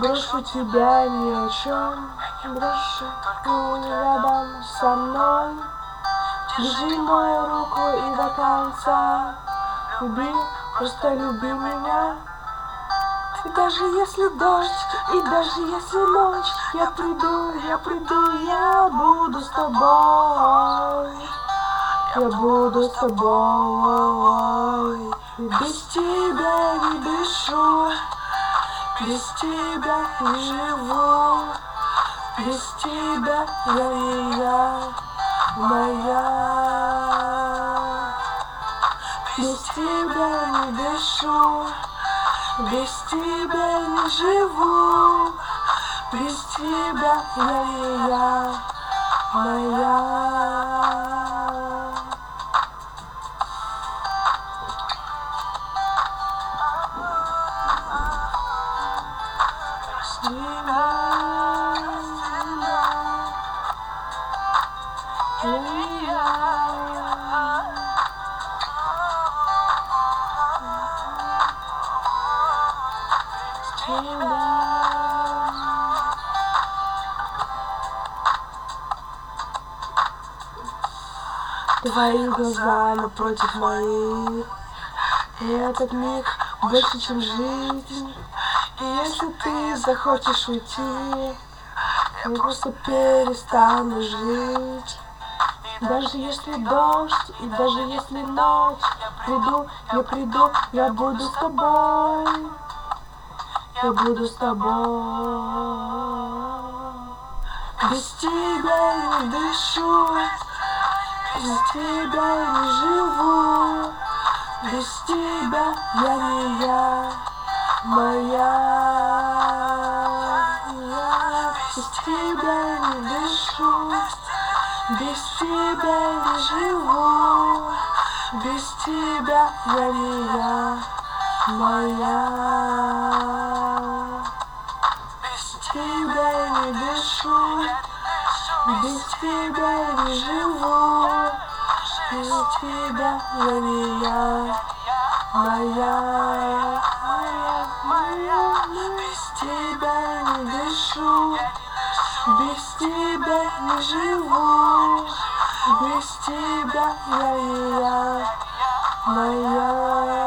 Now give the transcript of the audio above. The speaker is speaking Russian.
брошу тебя ни о чем, брошу рядом со мной. Держи мою руку и до конца люби, просто люби меня. И даже если дождь, и даже если ночь, я приду, я буду с тобой. Я буду с тобой. И без тебя не дышу, без тебя не живу, без тебя я не я, моя. Без тебя не дышу, без тебя не живу, без тебя я не я, моя. Твои глаза напротив моих, и этот миг больше, чем жизнь. И если ты захочешь уйти, я просто перестану жить. Даже если дождь, и даже если ночь, я приду, я буду с тобой. Я буду с тобой. Без тебя не дышу, без тебя не живу, без тебя я не я, моя. Без тебя не дышу, без тебя не живу, без тебя я не я, моя. Без тебя не дышу, без тебя не живу, без тебя я не я, моя, моя. Без тебя не дышу, без тебя не живу, без тебя я не я, моя.